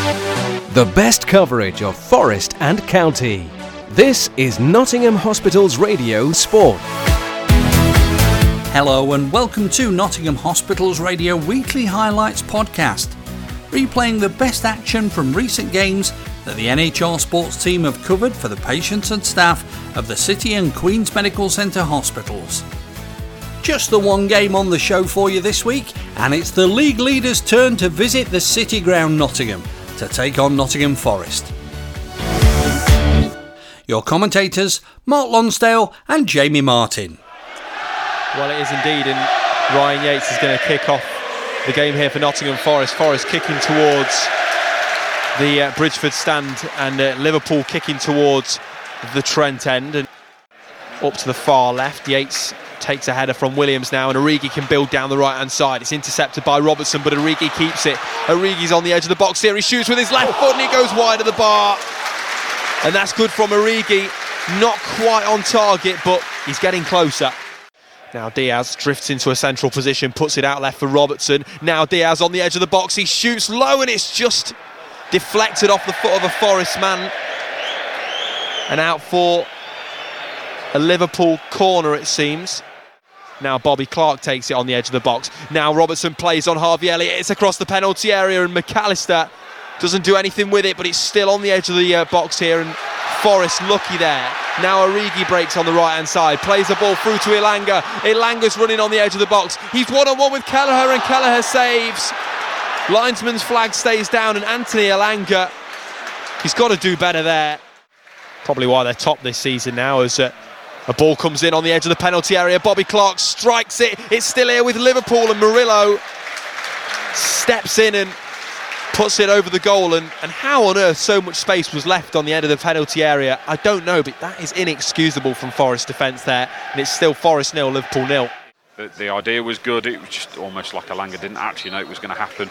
The best coverage of Forest and County. This is Nottingham Hospital's Radio Sport. Hello and welcome to Nottingham Hospital's Radio Weekly Highlights podcast, replaying the best action from recent games that the NHR sports team have covered for the patients and staff of the City and Queen's Medical Centre hospitals. Just the one game on the show for you this week, and it's the league leaders' turn to visit the City Ground Nottingham to take on Nottingham Forest. Your commentators, Mark Lonsdale and Jamie Martin. Well, it is indeed, and Ryan Yates is going to kick off the game here for Nottingham Forest. Forest kicking towards the Bridgeford stand, and Liverpool kicking towards the Trent end. And up to the far left, Yates takes a header from Williams now, and Origi can build down the right-hand side. It's intercepted by Robertson, but Origi keeps it. Origi's on the edge of the box here. He shoots with his left foot, and he goes wide of the bar. And that's good from Origi. Not quite on target, but he's getting closer. Now Diaz drifts into a central position, puts it out left for Robertson. Now Diaz on the edge of the box. He shoots low, and it's just deflected off the foot of a Forest man. And out for a Liverpool corner, it seems. Now Bobby Clark takes it on the edge of the box. Now Robertson plays on Harvey Elliott. It's across the penalty area, and McAllister doesn't do anything with it, but it's still on the edge of the box here, and Forest lucky there. Now Origi breaks on the right-hand side, plays the ball through to Elanga. Elanga's running on the edge of the box. He's one-on-one with Kelleher, and Kelleher saves. Linesman's flag stays down, and Anthony Elanga, he's got to do better there. Probably why they're top this season now, as a ball comes in on the edge of the penalty area. Bobby Clark strikes it. It's still here with Liverpool, and Murillo steps in and puts it over the goal. And how on earth so much space was left on the end of the penalty area, I don't know, but that is inexcusable from Forest defence there, and it's still Forest 0, Liverpool 0. The idea was good. It was just almost like Elanga didn't actually know it was going to happen.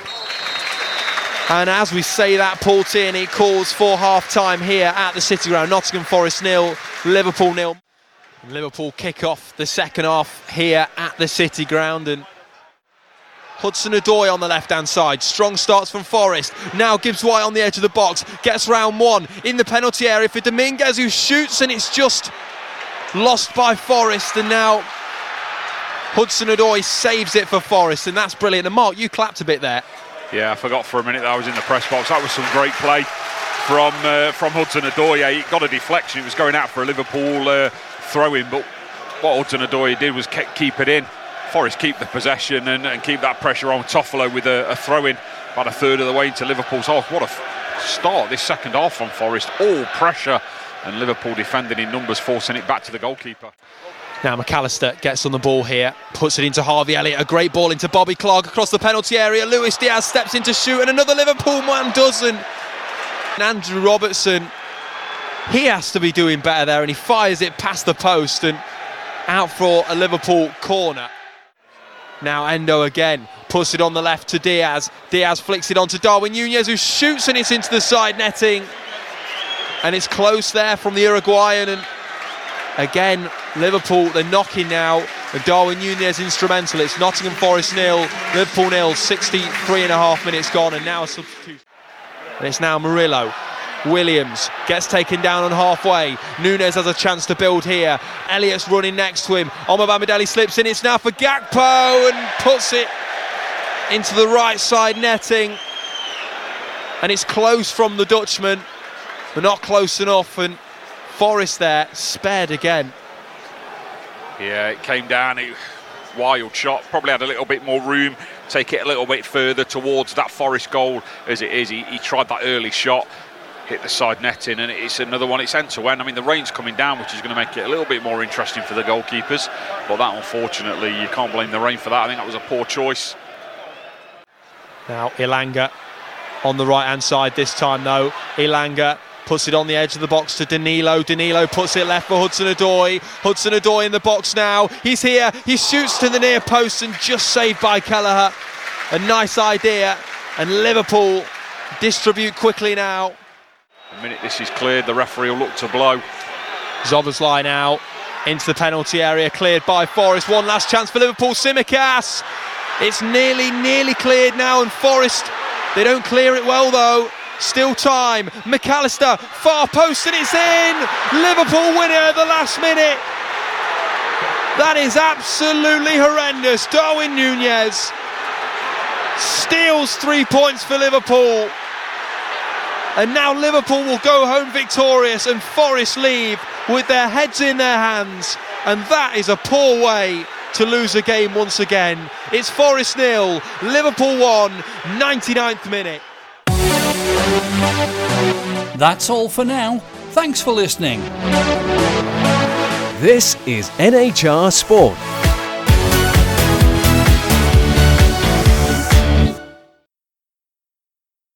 And as we say that, Paul Tierney calls for half-time here at the City Ground. Nottingham Forest 0, Liverpool 0. Liverpool kick off the second half here at the City Ground, and Hudson-Odoi on the left-hand side. Strong starts from Forest. Now Gibbs-White on the edge of the box. Gets round one in the penalty area for Dominguez, who shoots, and it's just lost by Forest. And now Hudson-Odoi saves it for Forest, and that's brilliant. And Mark, you clapped a bit there. Yeah, I forgot for a minute that I was in the press box. That was some great play from Hudson-Odoi. He got a deflection. It was going out for a Liverpool throw-in, but what Hudson-Odoi did was keep it in. Forest keep the possession and keep that pressure on. Toffolo with a throw-in about a third of the way into Liverpool's half. What a start this second half from Forest. All pressure, and Liverpool defending in numbers, forcing it back to the goalkeeper. Now McAllister gets on the ball here, puts it into Harvey Elliott. A great ball into Bobby Clark across the penalty area. Luis Diaz steps in to shoot, and another Liverpool man doesn't. And Andrew Robertson, he has to be doing better there, and he fires it past the post and out for a Liverpool corner. Now Endo again, puts it on the left to Diaz. Diaz flicks it on to Darwin Núñez, who shoots, and it's into the side netting. And it's close there from the Uruguayan, and again, Liverpool, they're knocking now. And Darwin Núñez instrumental. It's Nottingham Forest 0, Liverpool 0, 63.5 minutes gone, and now a substitute. And it's now Murillo. Williams gets taken down on halfway. Núñez has a chance to build here. Elliott's running next to him. Omar Bamidele slips in. It's now for Gakpo, and puts it into the right side netting. And it's close from the Dutchman, but not close enough. And Forest there, spared again. Yeah, it came down. Wild shot. Probably had a little bit more room. Take it a little bit further towards that Forest goal as it is. He tried that early shot. Hit the side netting, and it's another one. It's end to end. I mean, the rain's coming down, which is going to make it a little bit more interesting for the goalkeepers, but that, unfortunately, you can't blame the rain for that. I think that was a poor choice. Now Elanga on the right hand side this time though. Elanga puts it on the edge of the box to Danilo. Danilo puts it left for Hudson-Odoi. Hudson-Odoi in the box now. He's here. He shoots to the near post, and just saved by Kelleher. A nice idea, and Liverpool distribute quickly now. The minute this is cleared, the referee will look to blow. Szoboszlai now into the penalty area, cleared by Forest. One last chance for Liverpool. Tsimikas. It's nearly cleared now, and Forest, they don't clear it well though. Still time. McAllister, far post, and it's in. Liverpool win it at the last minute. That is absolutely horrendous. Darwin Núñez steals 3 points for Liverpool. And now Liverpool will go home victorious and Forest leave with their heads in their hands. And that is a poor way to lose a game once again. It's Forest 0, Liverpool 1, 99th minute. That's all for now. Thanks for listening. This is NHR Sport.